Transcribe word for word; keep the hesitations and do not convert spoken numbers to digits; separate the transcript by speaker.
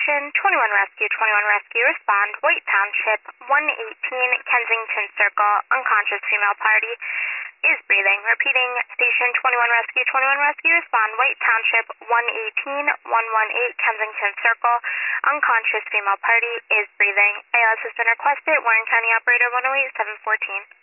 Speaker 1: Station twenty-one Rescue, twenty-one Rescue, respond. White Township, one eighteen, Kensington Circle, unconscious female party is breathing. Repeating, Station twenty-one Rescue, twenty-one Rescue, respond. White Township, one eighteen, one eighteen, Kensington Circle, unconscious female party is breathing. A L S has been requested. Warren County Operator one oh eight, seven one four.